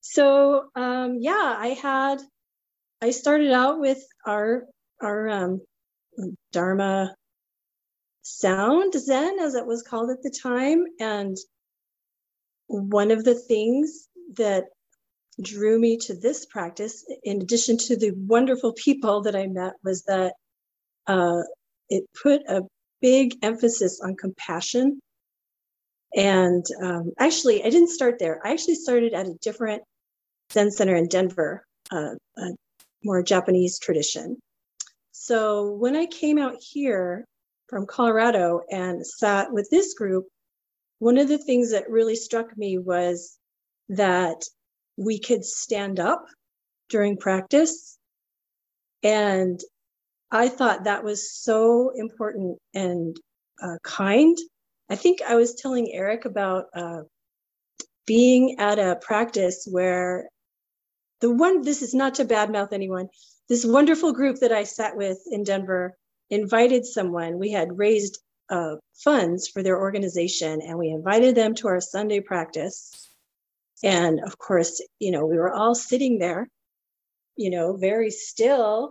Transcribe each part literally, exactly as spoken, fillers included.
So um, yeah, I had, I started out with our, our um, Dharma sound Zen, as it was called at the time. And one of the things that drew me to this practice, in addition to the wonderful people that I met, was that uh, it put a big emphasis on compassion. And um, actually, I didn't start there. I actually started at a different Zen center in Denver, uh, a more Japanese tradition. So when I came out here from Colorado and sat with this group, one of the things that really struck me was that we could stand up during practice. And I thought that was so important and uh, kind. I think I was telling Eric about uh, being at a practice where the one, this is not to badmouth anyone, this wonderful group that I sat with in Denver invited someone. We had raised uh, funds for their organization, and we invited them to our Sunday practice. And of course, you know, we were all sitting there, you know, very still.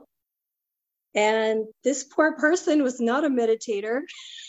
And this poor person was not a meditator,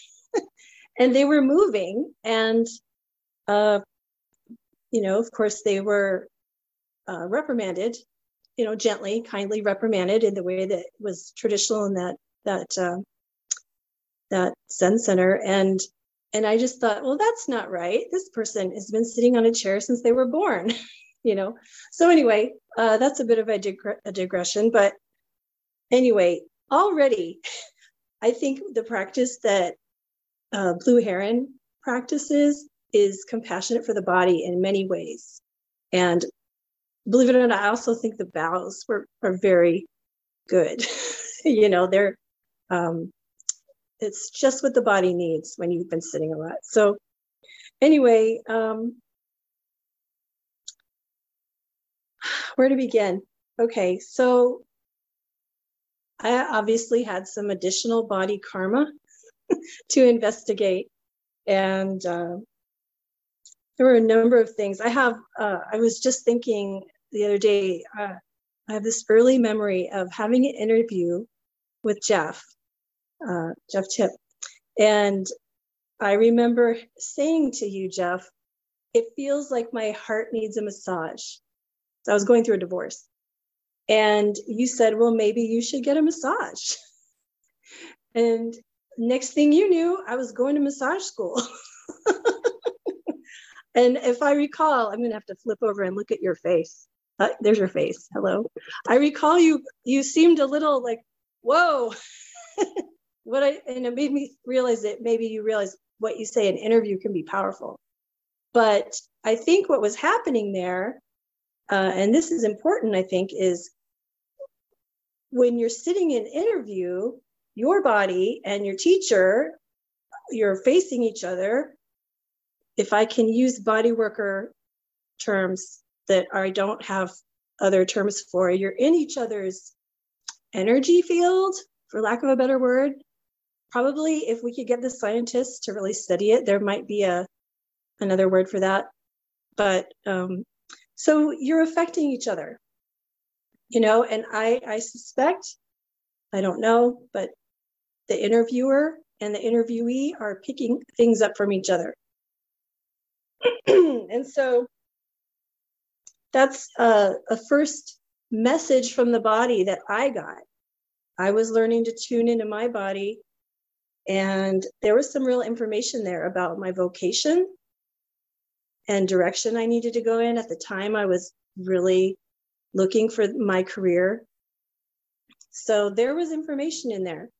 and they were moving. And, uh, you know, of course, they were uh, reprimanded, you know, gently, kindly reprimanded in the way that was traditional in that that uh, that Zen center. And and I just thought, well, that's not right. This person has been sitting on a chair since they were born, you know. So anyway, uh, that's a bit of a, dig- a digression. But anyway, already, I think the practice that uh, Blue Heron practices is compassionate for the body in many ways. And believe it or not, I also think the bows were are very good. you know, they're um, it's just what the body needs when you've been sitting a lot. So anyway, um, where to begin? Okay, so I obviously had some additional body karma to investigate. And uh, there were a number of things. I have, uh, I was just thinking the other day, uh, I have this early memory of having an interview with Jeff, uh, Jeff Tip. And I remember saying to you, Jeff, it feels like my heart needs a massage. So I was going through a divorce. And you said, well, maybe you should get a massage. And next thing you knew, I was going to massage school. And if I recall, I'm going to have to flip over and look at your face. Uh, there's your face. Hello. I recall you, you seemed a little like, whoa. what I, and it made me realize that maybe you realize what you say in an interview can be powerful. But I think what was happening there, uh, and this is important, I think, is when you're sitting in an interview, your body and your teacher, you're facing each other. If I can use body worker terms that I don't have other terms for, you're in each other's energy field, for lack of a better word. Probably if we could get the scientists to really study it, there might be a another word for that. But um, so you're affecting each other, you know, and I, I suspect, I don't know, but the interviewer and the interviewee are picking things up from each other. And so that's a, a first message from the body that I got. I was learning to tune into my body, and there was some real information there about my vocation and direction I needed to go in. At the time, I was really looking for my career. So there was information in there.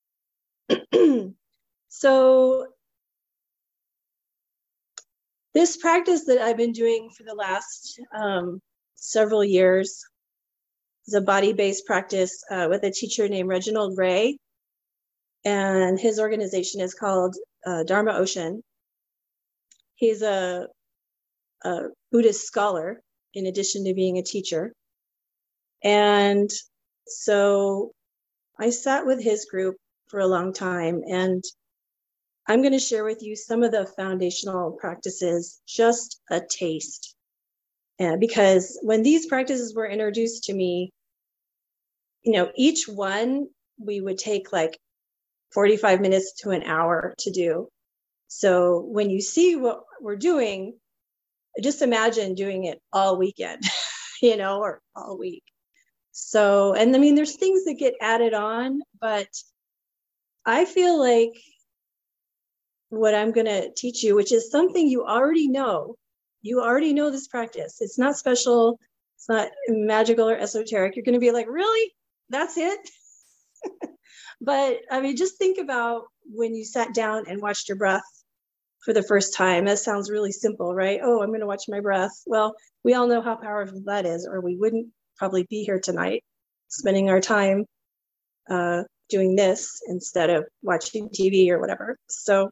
So this practice that I've been doing for the last um, several years is a body-based practice uh, with a teacher named Reginald Ray. And his organization is called uh, Dharma Ocean. He's a, a Buddhist scholar in addition to being a teacher. And so I sat with his group for a long time, and I'm going to share with you some of the foundational practices, just a taste. And because when these practices were introduced to me, you know, each one we would take like forty-five minutes to an hour to do. So when you see what we're doing, just imagine doing it all weekend, you know, or all week. So, and I mean, there's things that get added on, but I feel like what I'm going to teach you, which is something you already know, you already know this practice. It's not special. It's not magical or esoteric. You're going to be like, really? That's it? But I mean, just think about when you sat down and watched your breath for the first time. That sounds really simple, right? Oh, I'm going to watch my breath. Well, we all know how powerful that is, or we wouldn't probably be here tonight spending our time uh, doing this instead of watching T V or whatever. So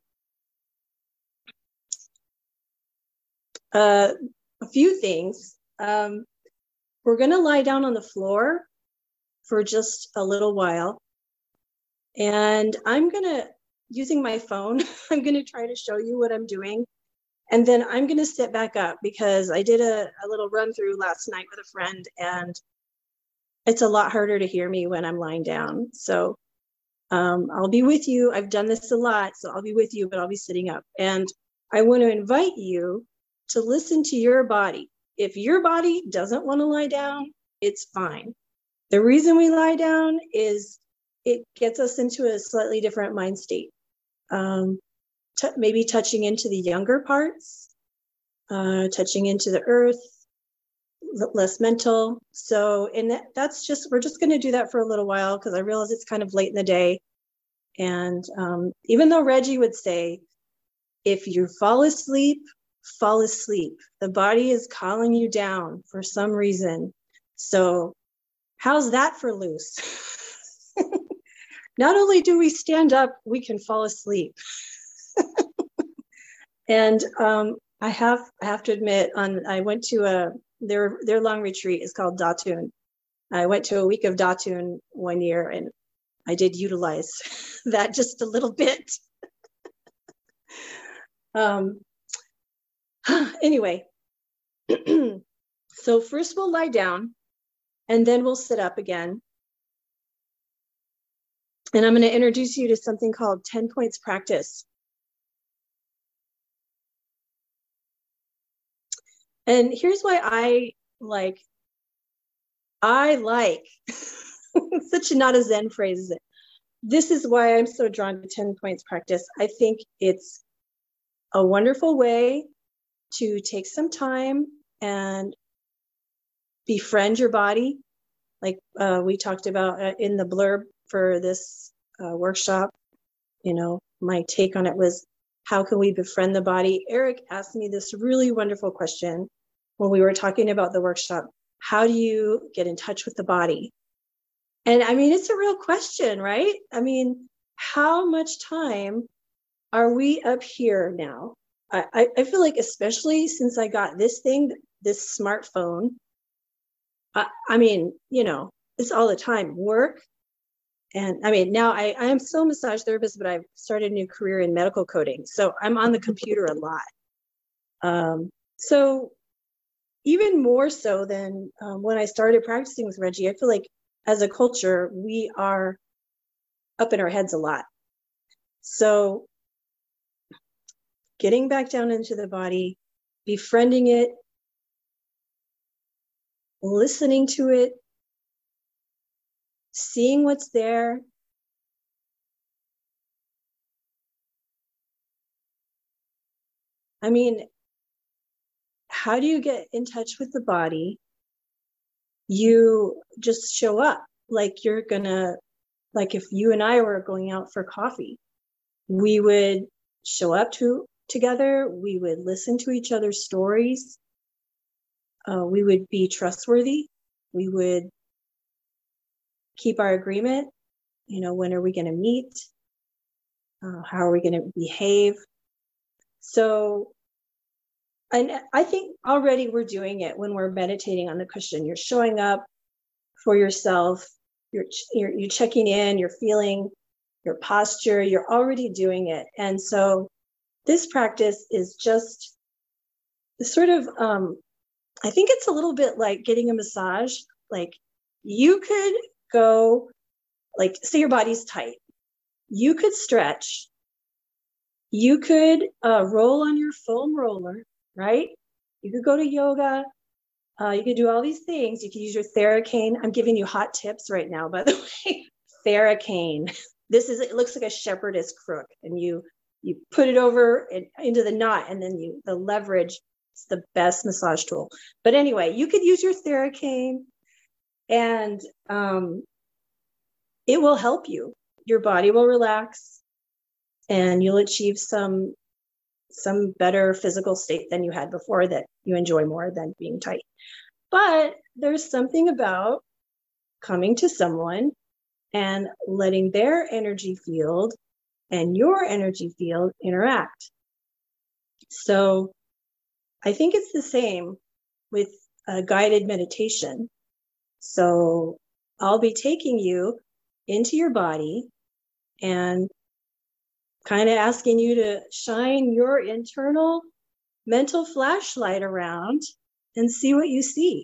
uh, a few things. Um, we're going to lie down on the floor for just a little while. And I'm going to, using my phone, I'm going to try to show you what I'm doing. And then I'm going to sit back up because I did a, a little run through last night with a friend, and it's a lot harder to hear me when I'm lying down. So um, I'll be with you. I've done this a lot, so I'll be with you, but I'll be sitting up. And I want to invite you to listen to your body. If your body doesn't want to lie down, it's fine. The reason we lie down is it gets us into a slightly different mind state. Um, t- maybe touching into the younger parts, uh, touching into the earth, l- less mental. So, and that, that's just, we're just going to do that for a little while because I realize it's kind of late in the day. And um, even though Reggie would say, if you fall asleep, fall asleep. The body is calling you down for some reason. So how's that for loose? Not only do we stand up, we can fall asleep. And um, I have I have to admit, on I went to a their their long retreat is called Datun. I went to a week of Datun one year, and I did utilize that just a little bit. um, anyway, so first we'll lie down, and then we'll sit up again. And I'm going to introduce you to something called ten points practice. And here's why I like, I like, such a not a Zen phrase, is it? This is why I'm so drawn to ten points practice. I think it's a wonderful way to take some time and befriend your body. Like uh, we talked about uh, in the blurb for this uh, workshop, you know, my take on it was, how can we befriend the body? Eric asked me this really wonderful question when we were talking about the workshop. How do you get in touch with the body? And I mean, it's a real question, right? I mean, how much time are we up here now? I, I feel like, especially since I got this thing, this smartphone, I, I mean, you know, it's all the time. Work. And I mean, now I, I am still a massage therapist, but I've started a new career in medical coding. So I'm on the computer a lot. Um, so even more so than um, when I started practicing with Reggie, I feel like as a culture, we are up in our heads a lot. So getting back down into the body, befriending it, listening to it, seeing what's there. I mean, how do you get in touch with the body? You just show up like you're gonna, like if you and I were going out for coffee, we would show up to together. We would listen to each other's stories. Uh, we would be trustworthy. We would keep our agreement. You know, when are we going to meet? Uh, how are we going to behave? So, and I think already we're doing it when we're meditating on the cushion. You're showing up for yourself. You're, you're, you're checking in, you're feeling your posture, you're already doing it. And so this practice is just sort of um, I think it's a little bit like getting a massage. Like you could go, like, say your body's tight. You could stretch. You could uh, roll on your foam roller, right? You could go to yoga. Uh, you could do all these things. You could use your Theracane. I'm giving you hot tips right now, by the way. Theracane. This is, it looks like a shepherdess crook, and you you put it over and into the knot, and then you the leverage. It's the best massage tool. But anyway, you could use your Theracane, and um, it will help you. Your body will relax, and you'll achieve some some better physical state than you had before that you enjoy more than being tight. But there's something about coming to someone and letting their energy field and your energy field interact. So I think it's the same with a guided meditation. So I'll be taking you into your body and kind of asking you to shine your internal mental flashlight around and see what you see.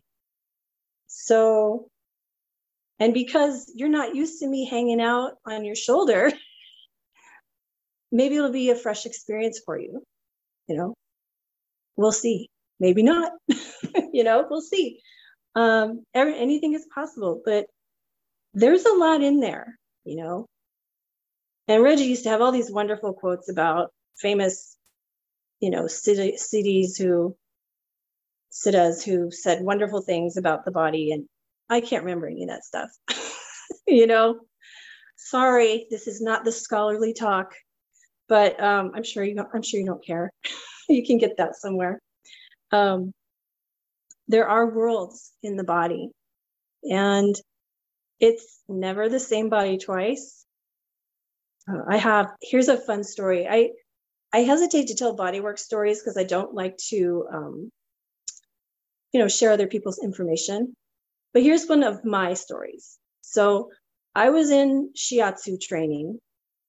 So, and because you're not used to me hanging out on your shoulder, maybe it'll be a fresh experience for you. You know, we'll see. Maybe not. You know, we'll see. Um, every, anything is possible, but there's a lot in there, you know. And Reggie used to have all these wonderful quotes about famous, you know, siddhis who, siddhas who said wonderful things about the body. And I can't remember any of that stuff. You know, sorry, this is not the scholarly talk, but um, I'm sure you don't, I'm sure you don't care. You can get that somewhere. Um, there are worlds in the body, and it's never the same body twice. Uh, I have, here's a fun story. I, I hesitate to tell bodywork stories because I don't like to, um, you know, share other people's information. But here's one of my stories. So I was in shiatsu training,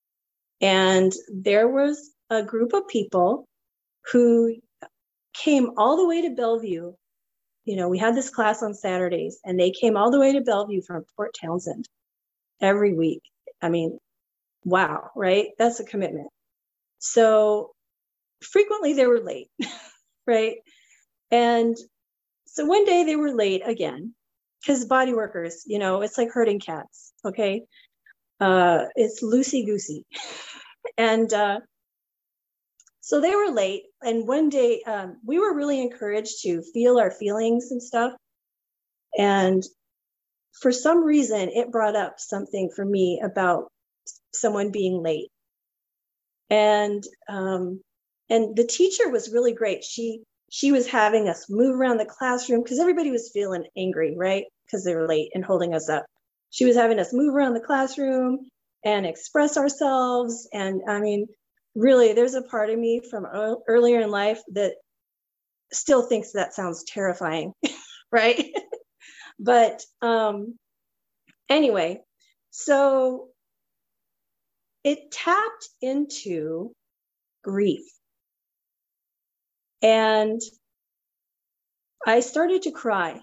and there was a group of people who came all the way to Bellevue. You know, we had this class on Saturdays, and they came all the way to Bellevue from Port Townsend every week. I mean, wow, right? That's a commitment. So frequently they were late, right? And so one day they were late again, because body workers, you know, it's like herding cats, okay? Uh, it's loosey-goosey. And uh, so they were late. And one day um, we were really encouraged to feel our feelings and stuff. And for some reason, it brought up something for me about someone being late. And um, and the teacher was really great. She she was having us move around the classroom because everybody was feeling angry, right? Because they were late and holding us up. She was having us move around the classroom and express ourselves. And I mean, really, there's a part of me from earlier in life that still thinks that sounds terrifying, right? But um, anyway, so it tapped into grief. And I started to cry.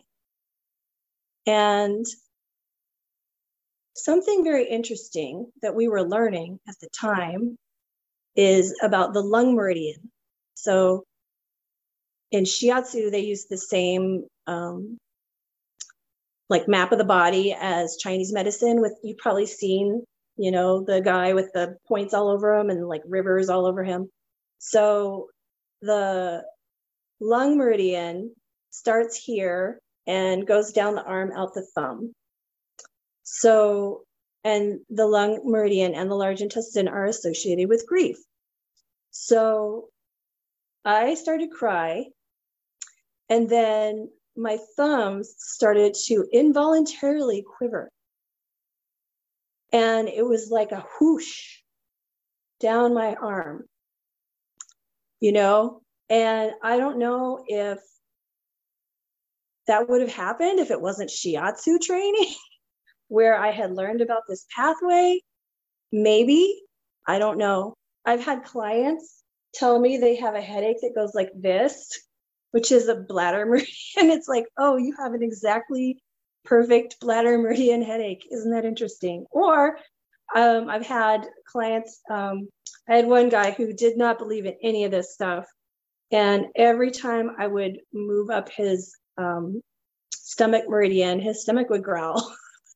And something very interesting that we were learning at the time is about the lung meridian. So in shiatsu, they use the same um, like map of the body as Chinese medicine. With, you've probably seen, you know, the guy with the points all over him and like rivers all over him. So the lung meridian starts here and goes down the arm out the thumb. So, and the lung meridian and the large intestine are associated with grief. So I started to cry, and then my thumbs started to involuntarily quiver. And it was like a whoosh down my arm, you know? And I don't know if that would have happened if it wasn't shiatsu training, where I had learned about this pathway. Maybe, I don't know. I've had clients tell me they have a headache that goes like this, which is a bladder meridian. It's like, oh, you have an exactly perfect bladder meridian headache. Isn't that interesting? Or um, I've had clients, um, I had one guy who did not believe in any of this stuff. And every time I would move up his um, stomach meridian, his stomach would growl.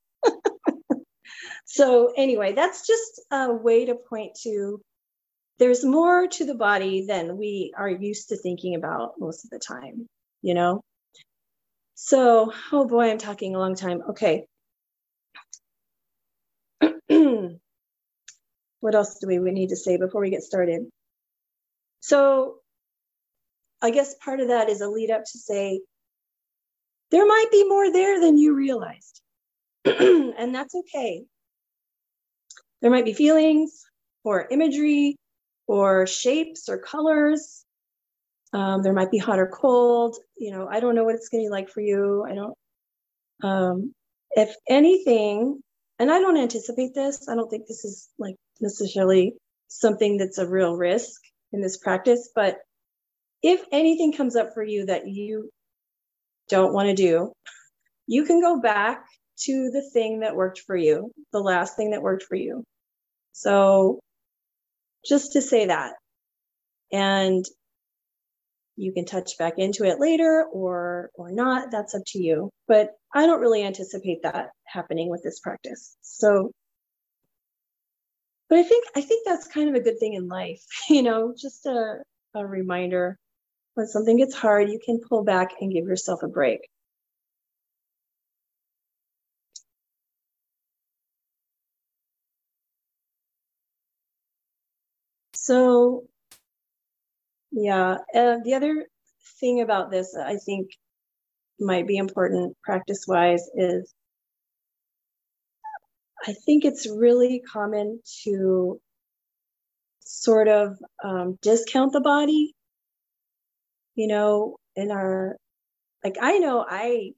So anyway, that's just a way to point to there's more to the body than we are used to thinking about most of the time, you know? So, oh boy, I'm talking a long time. Okay. What else do we, we need to say before we get started? So I guess part of that is a lead up to say, there might be more there than you realized. And that's okay. There might be feelings or imagery or shapes or colors. Um, there might be hot or cold. You know, I don't know what it's going to be like for you. I don't, um, if anything, and I don't anticipate this, I don't think this is like necessarily something that's a real risk in this practice, but if anything comes up for you that you don't want to do, you can go back to the thing that worked for you, the last thing that worked for you. So just to say that, and you can touch back into it later or or not, that's up to you. But I don't really anticipate that happening with this practice. So, but I think I think that's kind of a good thing in life, you know, just a, a reminder when something gets hard, you can pull back and give yourself a break. So, yeah, uh, the other thing about this I think might be important practice-wise is I think it's really common to sort of um, discount the body, you know, in our, like, I know I,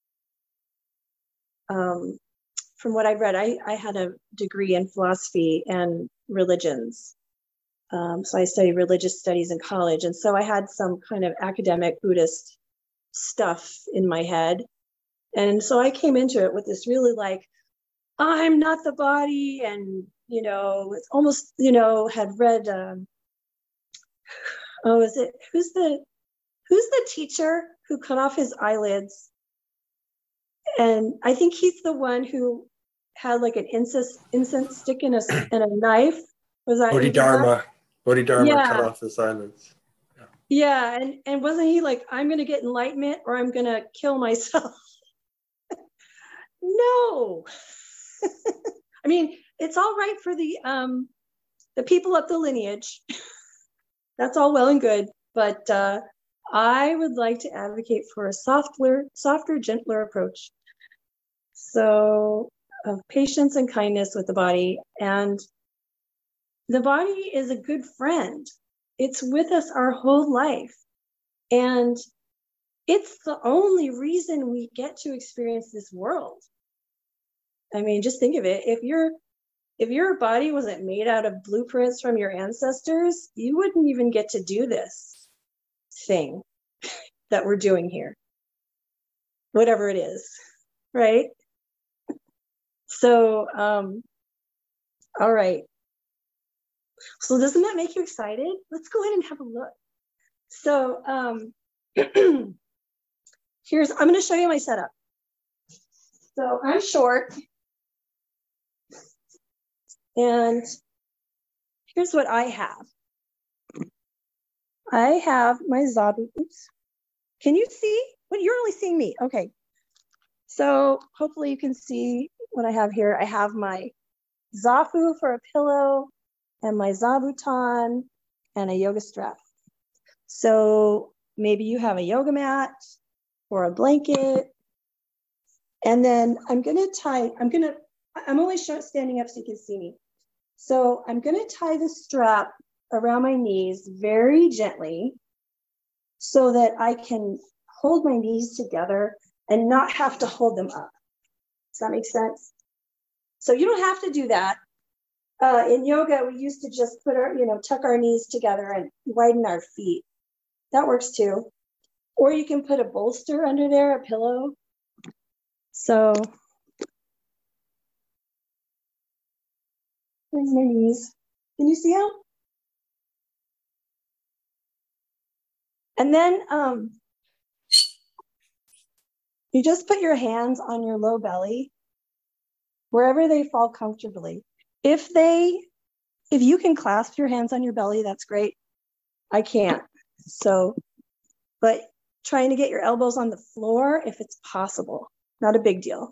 um, from what I've read, I, I had a degree in philosophy and religions. Um, so I studied religious studies in college. And so I had some kind of academic Buddhist stuff in my head. And so I came into it with this really like, I'm not the body. And, you know, it's almost, you know, had read, um, oh, is it, who's the, who's the teacher who cut off his eyelids? And I think he's the one who had like an incense, incense stick in a, and a knife. Was that Bodhidharma? Bodhidharma yeah. cut off his eyelids. Yeah. yeah, and and wasn't he like, I'm gonna get enlightenment or I'm gonna kill myself? No. I mean, it's all right for the um the people up the lineage. That's all well and good, but uh, I would like to advocate for a softer, softer, gentler approach. So of patience and kindness with the body. And the body is a good friend. It's with us our whole life. And it's the only reason we get to experience this world. I mean, just think of it. If your if your body wasn't made out of blueprints from your ancestors, you wouldn't even get to do this thing that we're doing here, whatever it is, right? So, um, all right. So doesn't that make you excited? Let's go ahead and have a look. So um, here's, I'm going to show you my setup. So I'm short. And here's what I have. I have my Zabu. Oops. Can you see? Well, you're only seeing me. Okay. So hopefully you can see what I have here. I have my Zafu for a pillow and my Zabuton and a yoga strap. So maybe you have a yoga mat or a blanket. And then I'm going to tie, I'm going to, I'm only standing up so you can see me. So I'm going to tie the strap around my knees very gently so that I can hold my knees together and not have to hold them up. Does that make sense? So you don't have to do that. Uh, in yoga, we used to just put our, you know, tuck our knees together and widen our feet. That works too. Or you can put a bolster under there, a pillow. So there's my knees. Can you see them? And then um, you just put your hands on your low belly, wherever they fall comfortably. If they, if you can clasp your hands on your belly, that's great. I can't. So, but trying to get your elbows on the floor if it's possible, not a big deal.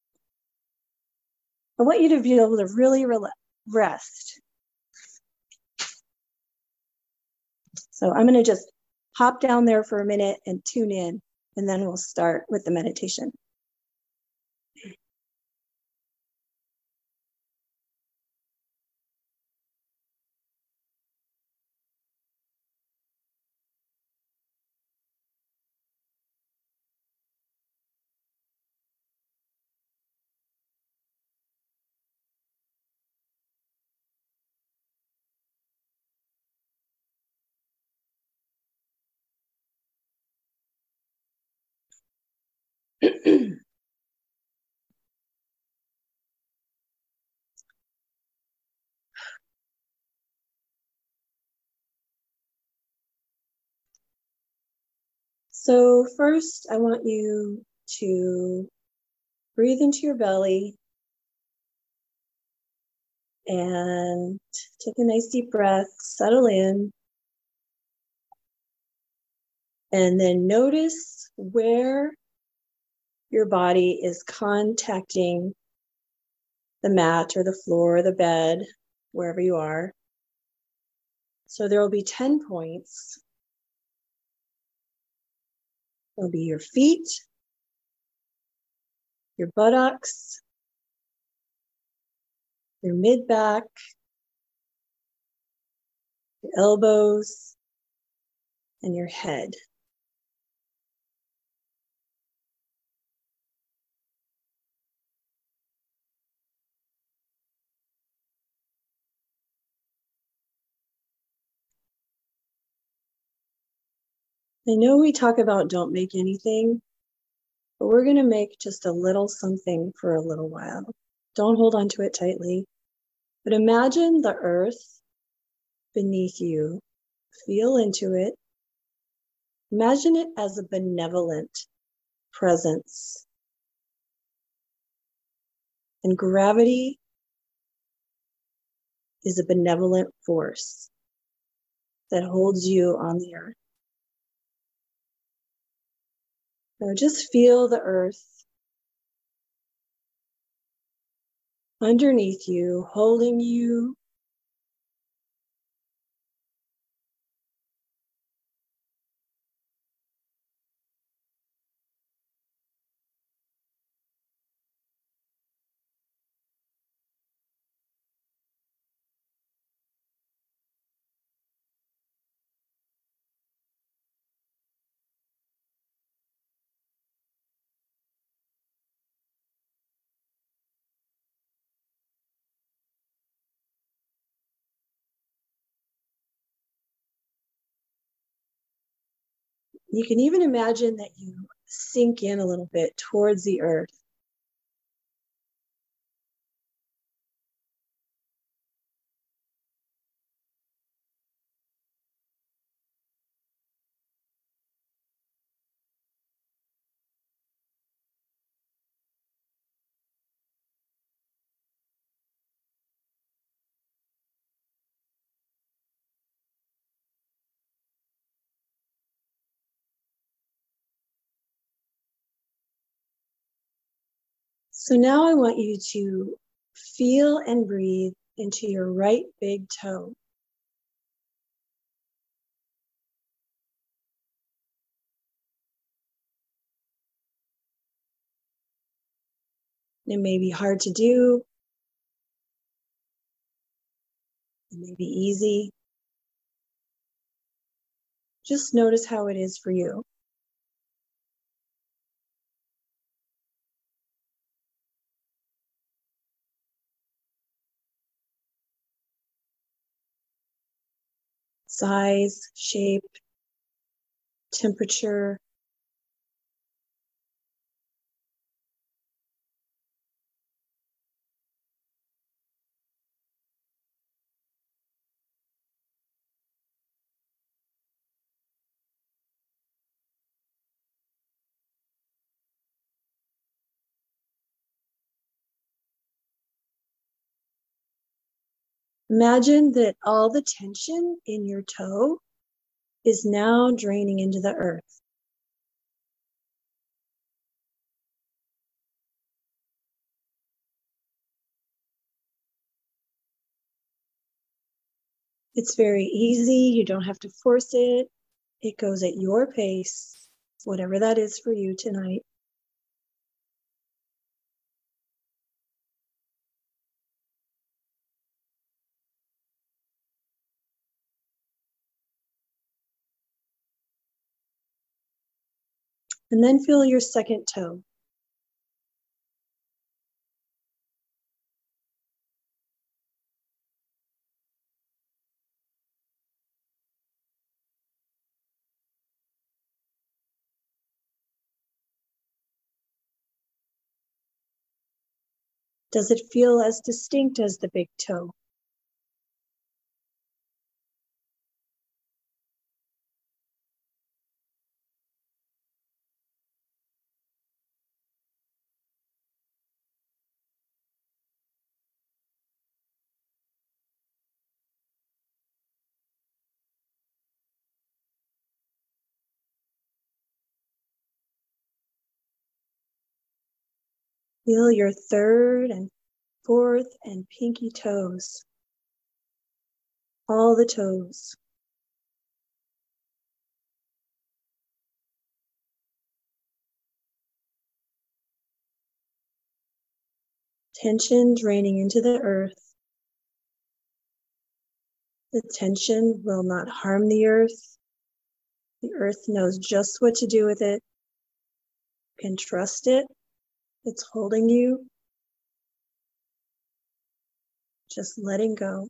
I want you to be able to really rest. So I'm going to just hop down there for a minute and tune in, and then we'll start with the meditation. So first, I want you to breathe into your belly and take a nice deep breath, settle in, and then notice where your body is contacting the mat or the floor or the bed, wherever you are. So there will be ten points. There'll be your feet, your buttocks, your mid-back, your elbows, and your head. I know we talk about don't make anything, but we're going to make just a little something for a little while. Don't hold on to it tightly, but imagine the earth beneath you. Feel into it. Imagine it as a benevolent presence. And gravity is a benevolent force that holds you on the earth. So just feel the earth underneath you, holding you. You can even imagine that you sink in a little bit towards the earth. So now I want you to feel and breathe into your right big toe. It may be hard to do. It may be easy. Just notice how it is for you. Size, shape, temperature, Imagine that all the tension in your toe is now draining into the earth. It's very easy. You don't have to force it. It goes at your pace, whatever that is for you tonight. And then feel your second toe. Does it feel as distinct as the big toe? Feel your third and fourth and pinky toes. All the toes. Tension draining into the earth. The tension will not harm the earth. The earth knows just what to do with it. You can trust it. It's holding you. Just letting go.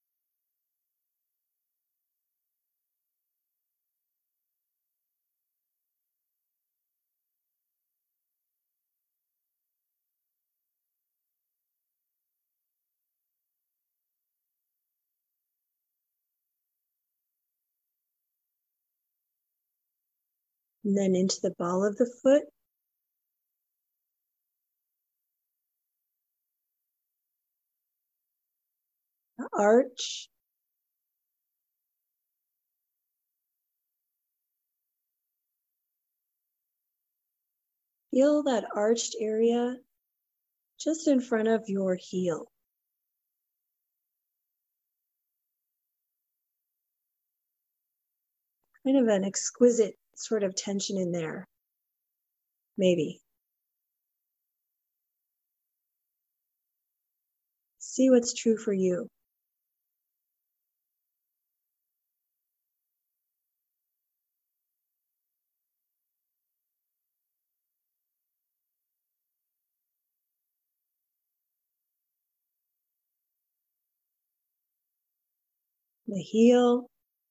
And then into the ball of the foot. The arch. Feel that arched area just in front of your heel. Kind of an exquisite sort of tension in there. Maybe. See what's true for you. The heel,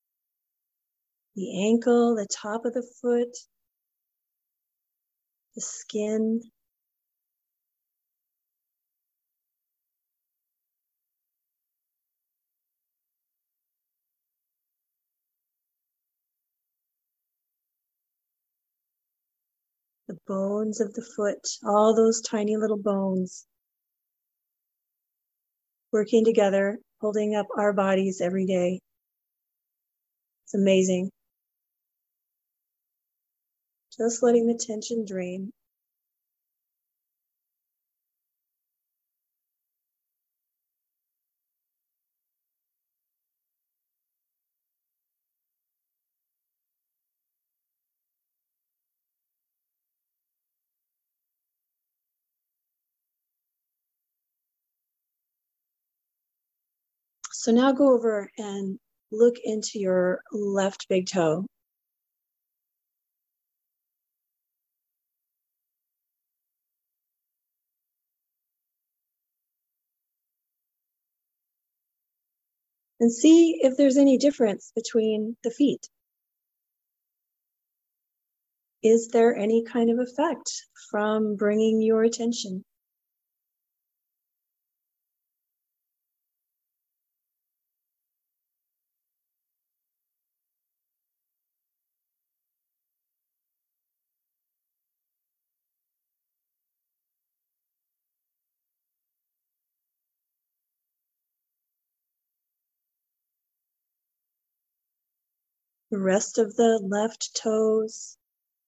the ankle, the top of the foot, the skin. The bones of the foot, all those tiny little bones working together, holding up our bodies every day. It's amazing. Just letting the tension drain. So now go over and look into your left big toe. And see if there's any difference between the feet. Is there any kind of effect from bringing your attention? the rest of the left toes.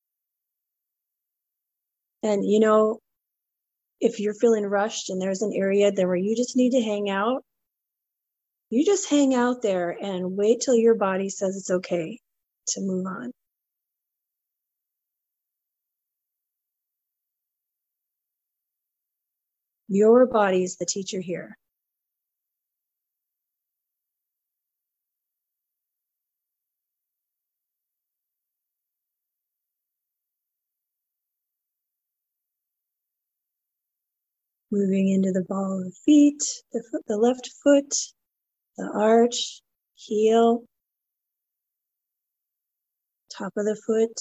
And, you know, if you're feeling rushed and there's an area there where you just need to hang out, you just hang out there and wait till your body says it's okay to move on. Your body is the teacher here. Moving into the ball of the feet, the, foot, the left foot, the arch, heel, top of the foot,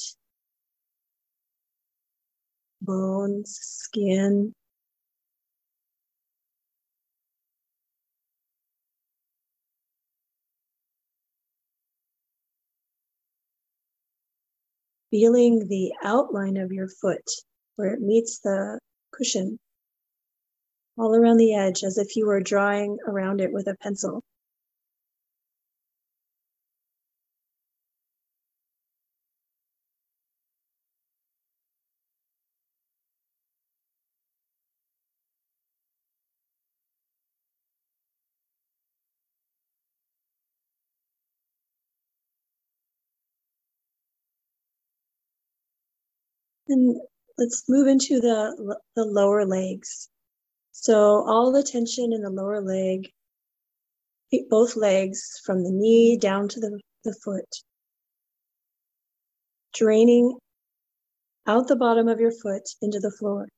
bones, skin. Feeling the outline of your foot where it meets the cushion, all around the edge, as if you were drawing around it with a pencil. And let's move into the, the lower legs. So all the tension in the lower leg, both legs from the knee down to the, the foot, draining out the bottom of your foot into the floor.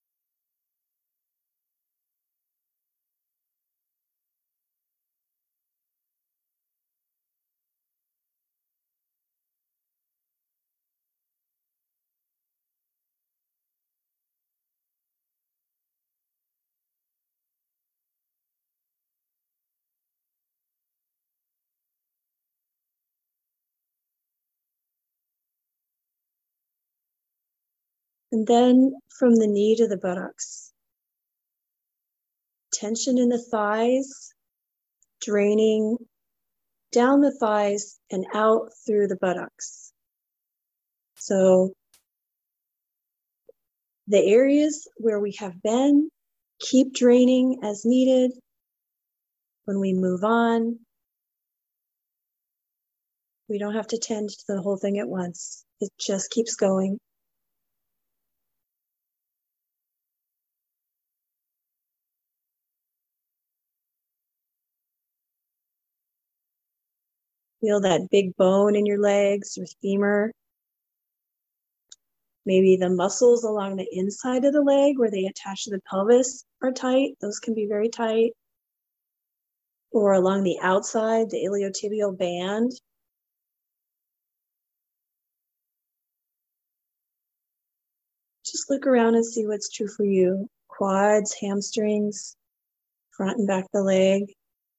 And then from the knee to the buttocks, tension in the thighs, draining down the thighs and out through the buttocks. So the areas where we have been, keep draining as needed. When we move on, we don't have to tend to the whole thing at once. It just keeps going. Feel that big bone in your legs or femur. Maybe the muscles along the inside of the leg where they attach to the pelvis are tight. Those can be very tight. Or along the outside, the iliotibial band. Just look around and see what's true for you. Quads, hamstrings, front and back of the leg.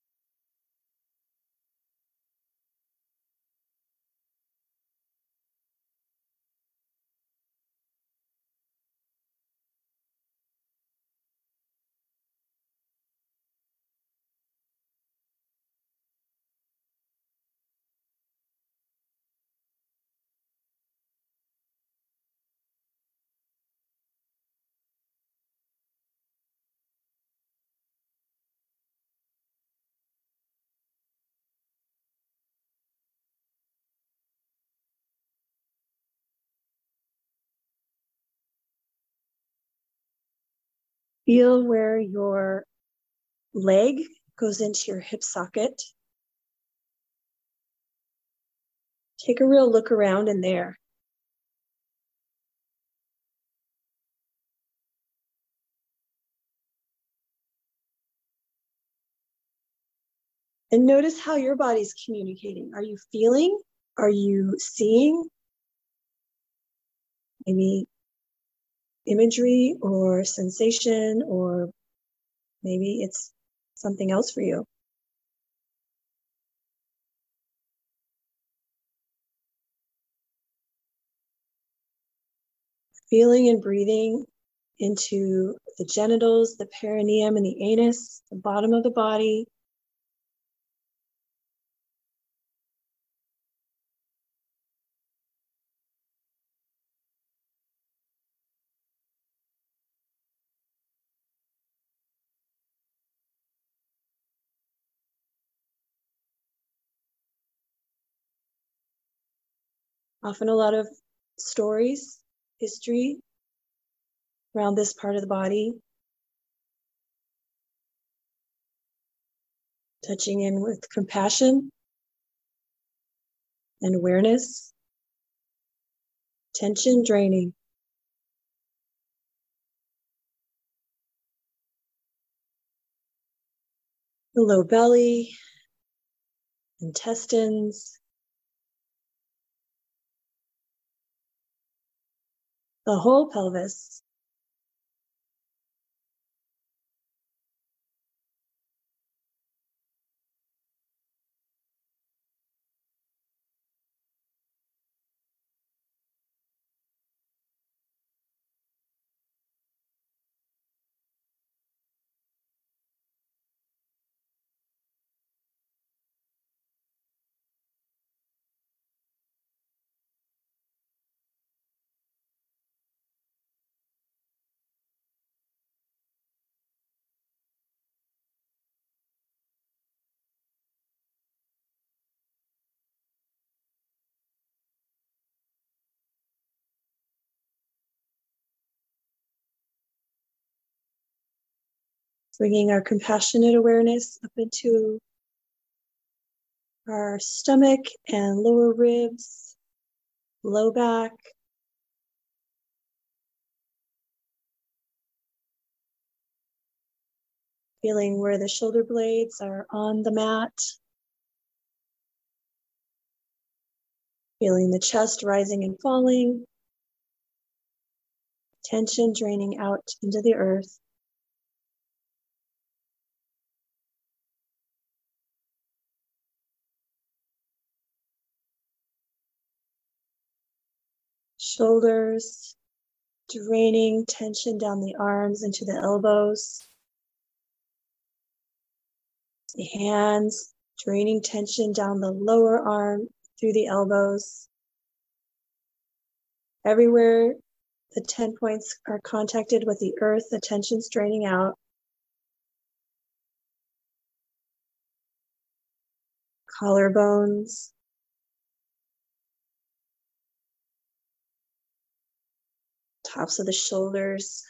Feel where your leg goes into your hip socket. Take a real look around in there. And notice how your body's communicating. Are you feeling? Are you seeing? Maybe imagery or sensation, or maybe it's something else for you. Feeling and breathing into the genitals, the perineum, and the anus, the bottom of the body. Often a lot of stories, history around this part of the body. Touching in with compassion and awareness. Tension draining. The low belly, intestines, the whole pelvis. Bringing our compassionate awareness up into our stomach and lower ribs, low back. Feeling where the shoulder blades are on the mat. Feeling the chest rising and falling. Tension draining out into the earth. Shoulders draining tension down the arms into the elbows. The hands draining tension down the lower arm through the elbows. Everywhere the ten points are contacted with the earth, the tension's draining out. Collarbones. Tops of the shoulders.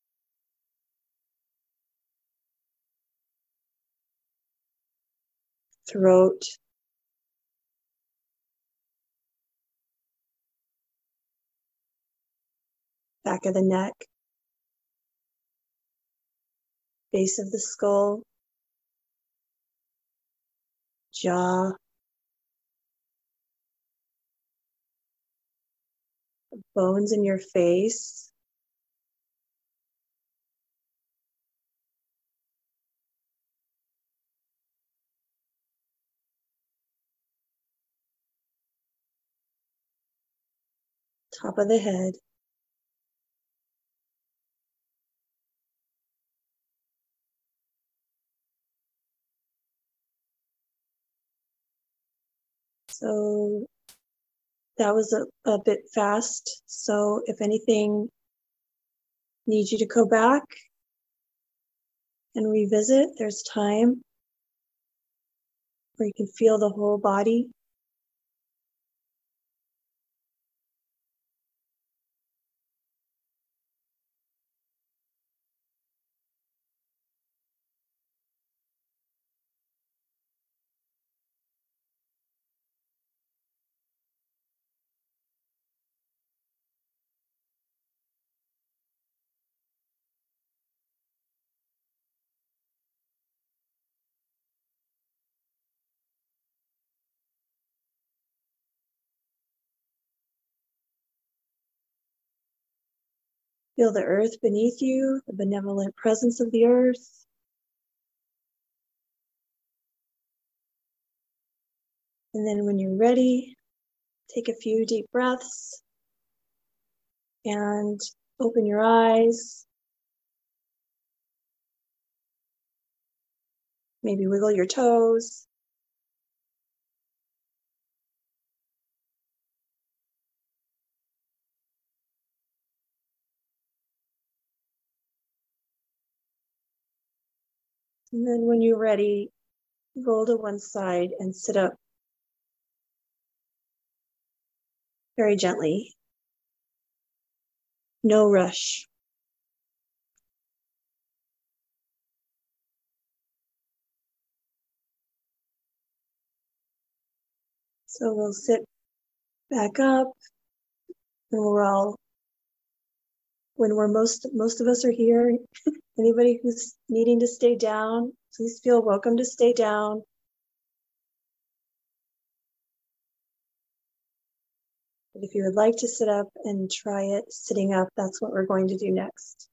Throat. Back of the neck. Base of the skull. Jaw. Bones in your face. Top of the head. So that was a, a bit fast. So if anything needs you to go back and revisit, there's time where you can feel the whole body. Feel the earth beneath you, the benevolent presence of the earth. And then when you're ready, take a few deep breaths and open your eyes. Maybe wiggle your toes. And then when you're ready, roll to one side and sit up. very gently. No rush. So we'll sit back up, and we're all, when we're most, most of us are here, anybody who's needing to stay down, please feel welcome to stay down. But if you would like to sit up and try it sitting up, that's what we're going to do next.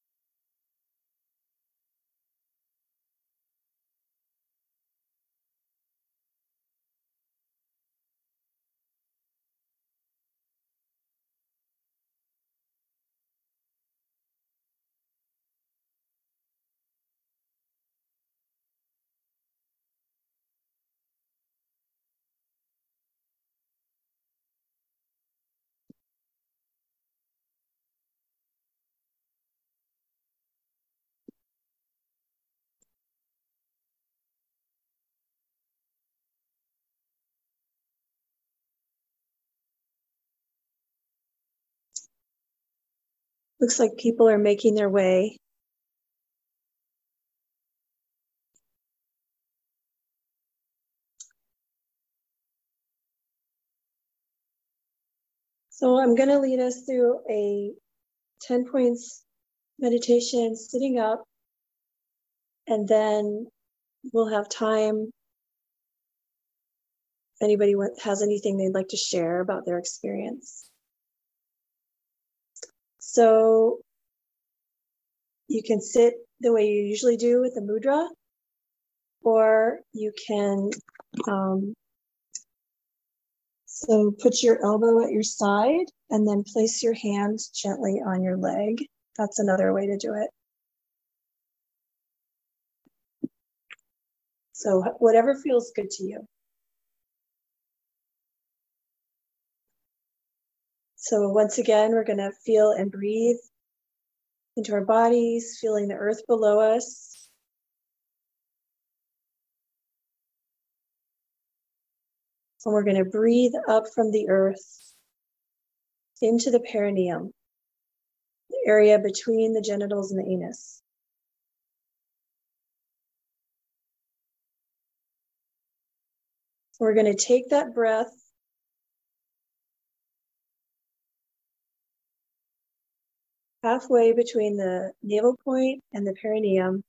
Looks like people are making their way. So I'm going to lead us through a ten points meditation sitting up, and then we'll have time if anybody has anything they'd like to share about their experience. So you can sit the way you usually do with the mudra, or you can um, so put your elbow at your side and then place your hand gently on your leg. That's another way to do it. So whatever feels good to you. So once again, we're going to feel and breathe into our bodies, feeling the earth below us. And we're going to breathe up from the earth into the perineum, the area between the genitals and the anus. We're going to take that breath halfway between the navel point and the perineum.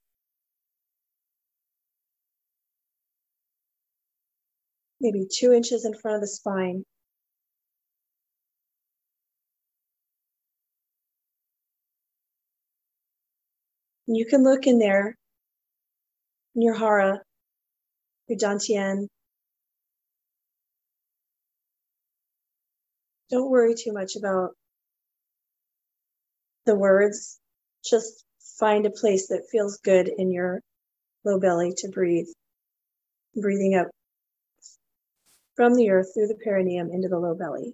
Maybe two inches in front of the spine. And you can look in there, in your hara, your dantian. Don't worry too much about the words. Just find a place that feels good in your low belly to breathe. Breathing up from the earth through the perineum into the low belly.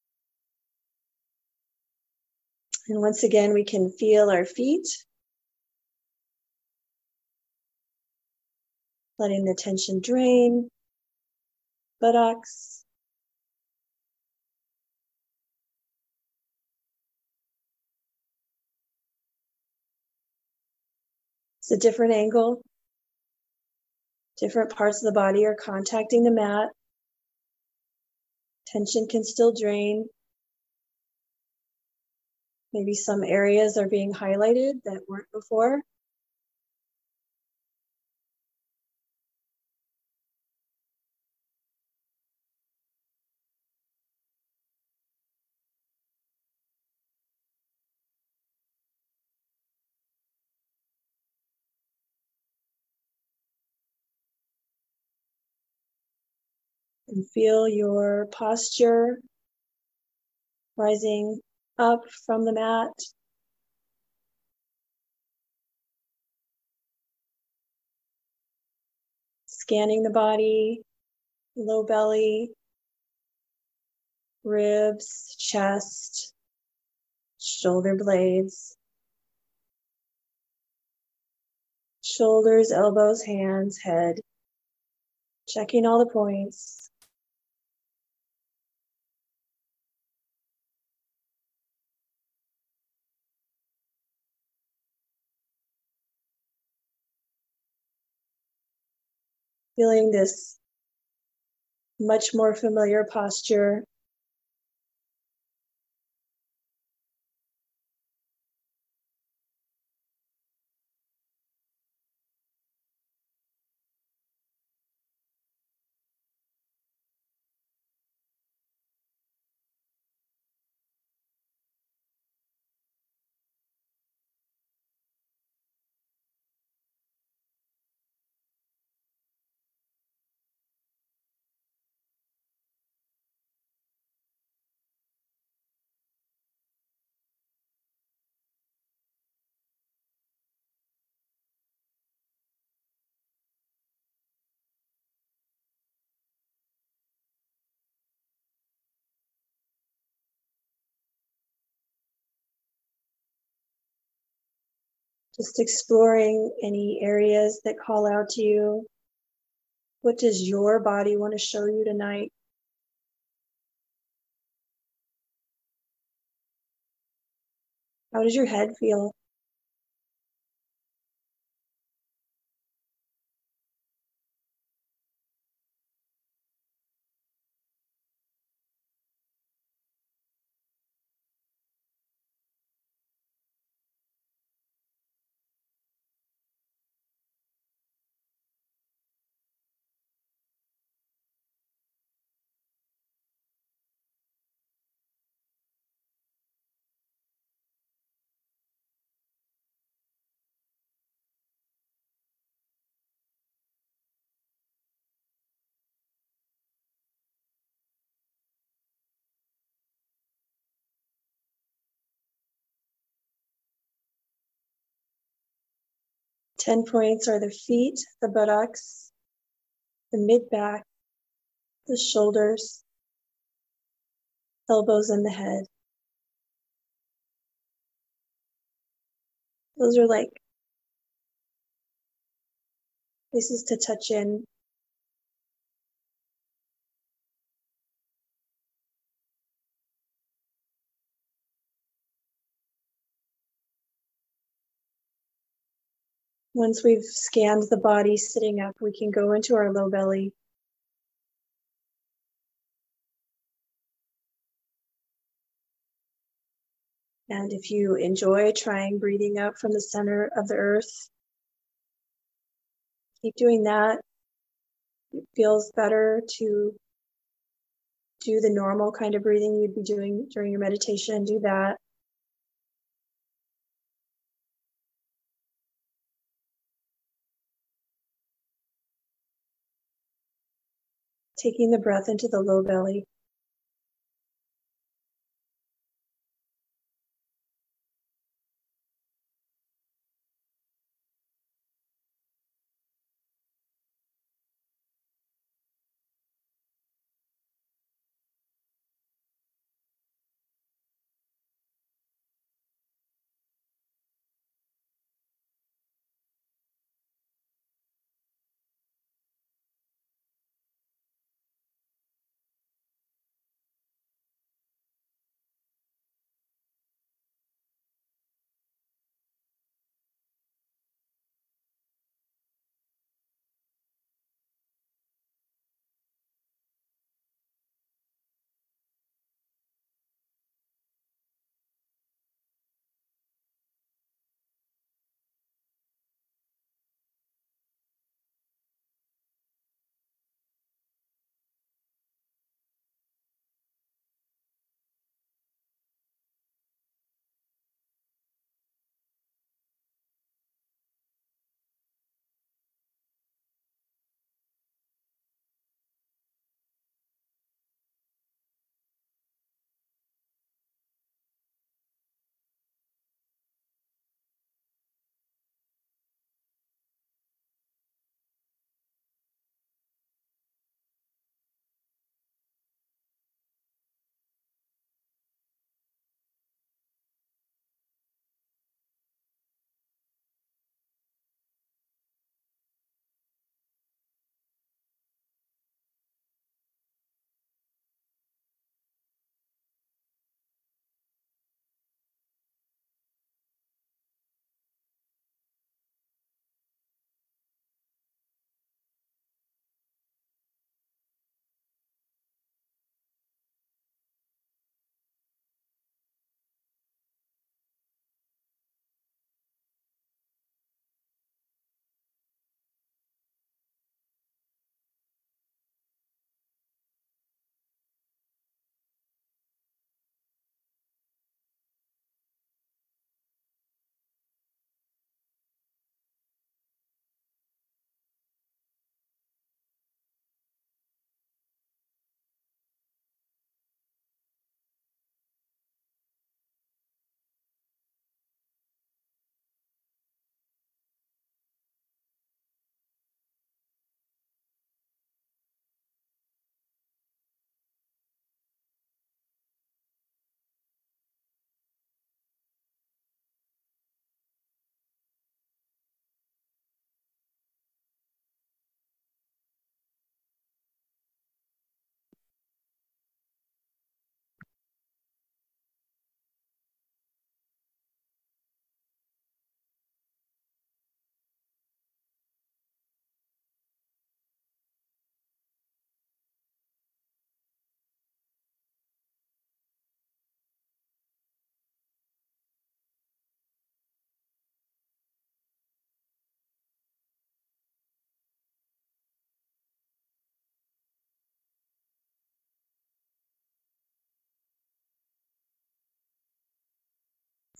And once again, we can feel our feet, letting the tension drain, buttocks. It's a different angle. Different parts of the body are contacting the mat. Tension can still drain. Maybe some areas are being highlighted that weren't before. And feel your posture rising up from the mat. Scanning the body, low belly, ribs, chest, shoulder blades, shoulders, elbows, hands, head. Checking all the points. Feeling this much more familiar posture. Just exploring any areas that call out to you. What does your body want to show you tonight? How does your head feel? Ten points are the feet, the buttocks, the mid-back, the shoulders, elbows, and the head. Those are like places to touch in. Once we've scanned the body sitting up, we can go into our low belly. And if you enjoy trying breathing up from the center of the earth, keep doing that. It feels better to do the normal kind of breathing you'd be doing during your meditation. Do that. Taking the breath into the low belly.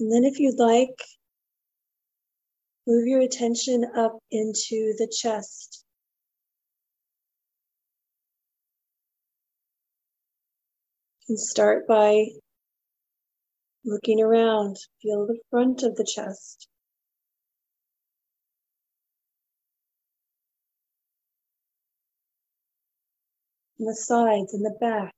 And then if you'd like, move your attention up into the chest. And start by looking around. Feel the front of the chest. And the sides and the back.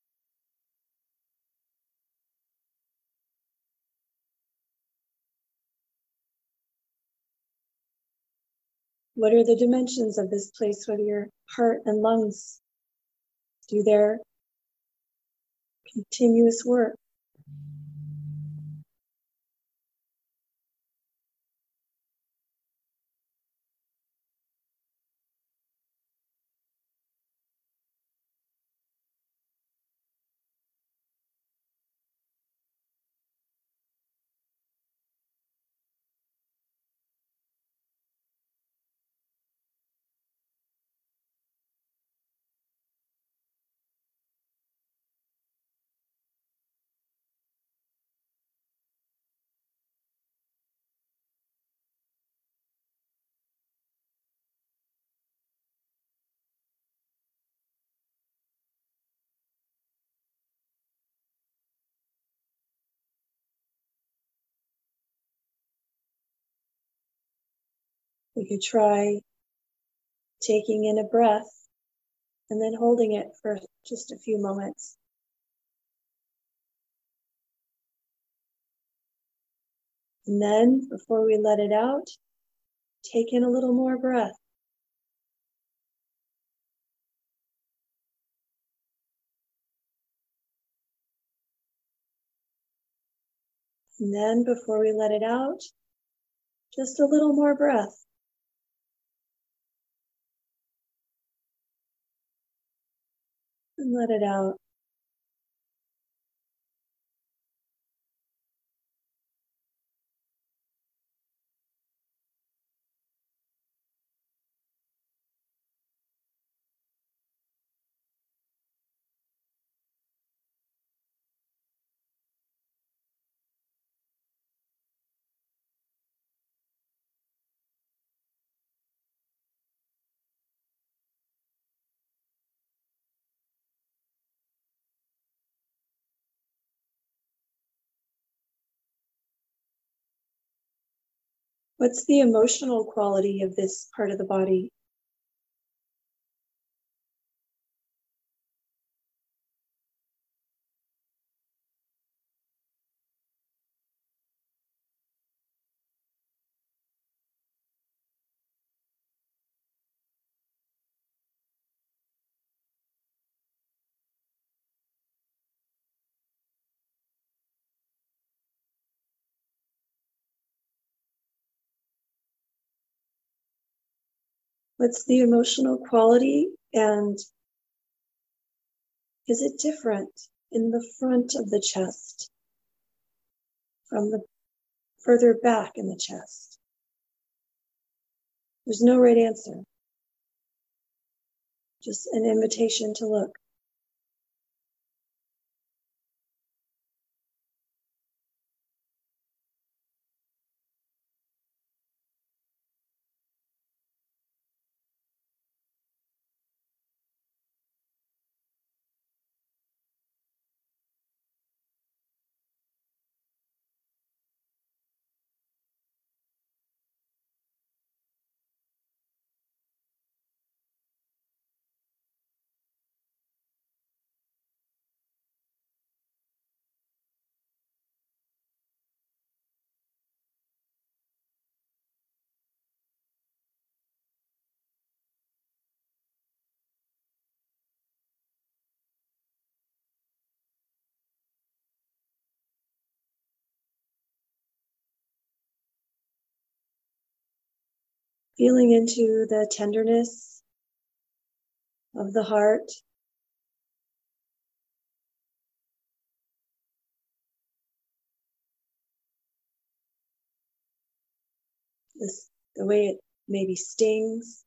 What are the dimensions of this place where your heart and lungs do their continuous work? We could try taking in a breath and then holding it for just a few moments. And then, before we let it out, take in a little more breath. And then, before we let it out, just a little more breath. And let it out. What's the emotional quality of this part of the body? What's the emotional quality, and is it different in the front of the chest from the further back in the chest? There's no right answer. Just an invitation to look. Feeling into the tenderness of the heart. This, the way it maybe stings.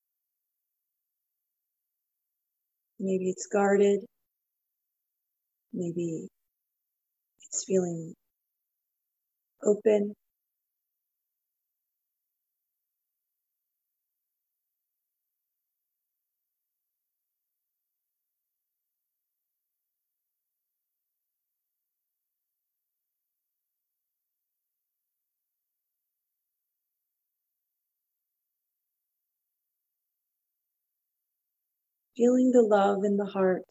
Maybe it's guarded. Maybe it's feeling open. Feeling the love in the heart.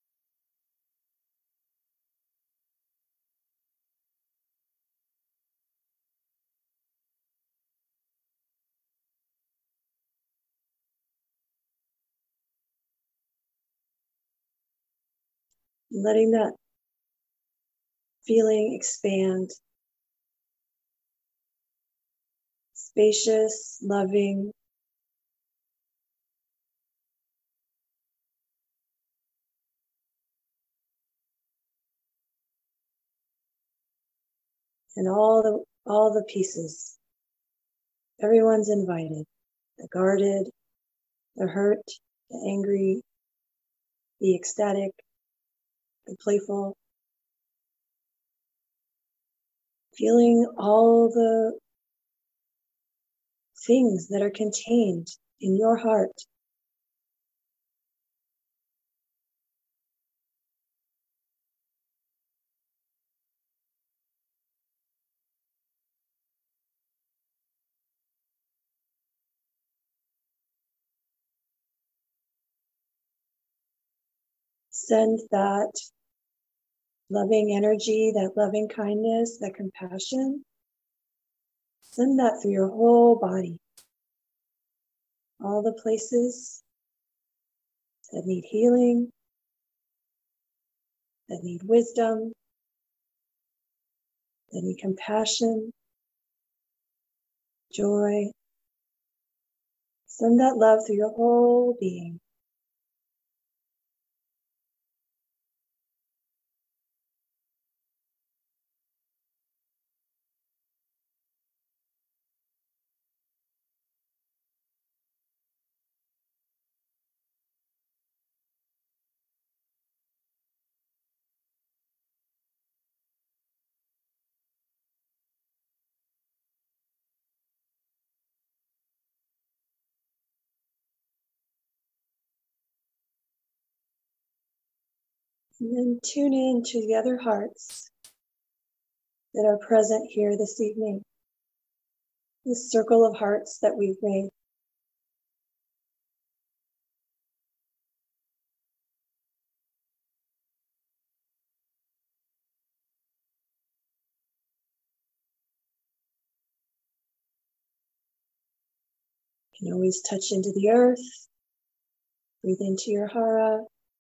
Letting that feeling expand. Spacious, loving, and all the all the pieces. Everyone's invited. The guarded, the hurt, the angry, the ecstatic, the playful. Feeling all the things that are contained in your heart. Send that loving energy, that loving kindness, that compassion. Send that through your whole body. All the places that need healing, that need wisdom, that need compassion, joy. Send that love through your whole being. And then tune in to the other hearts that are present here this evening. This circle of hearts that we've made. You can always touch into the earth, breathe into your hara.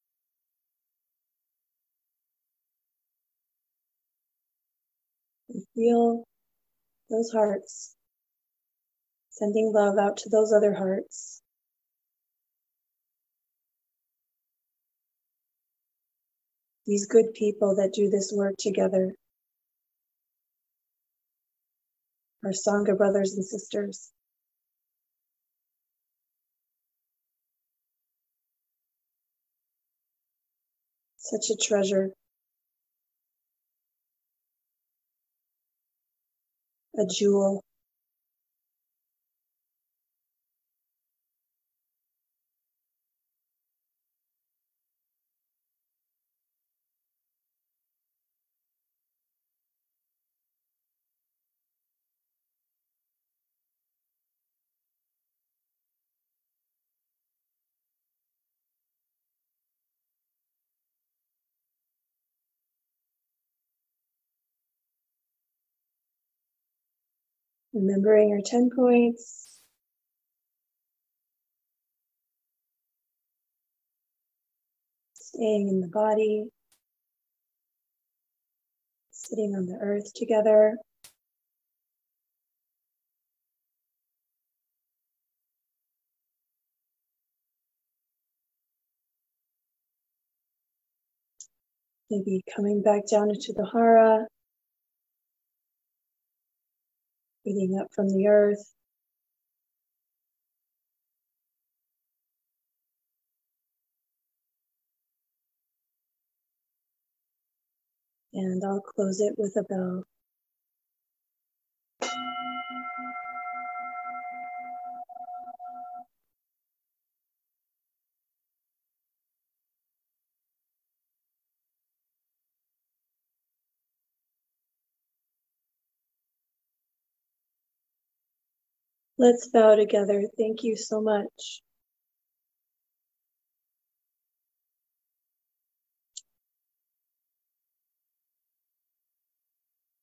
And feel those hearts, sending love out to those other hearts. These good people that do this work together. Our Sangha brothers and sisters. Such a treasure. A jewel. Remembering our ten points. Staying in the body. Sitting on the earth together. Maybe coming back down into the hara. Breathing up from the earth. And I'll close it with a bell. Let's bow together. Thank you so much.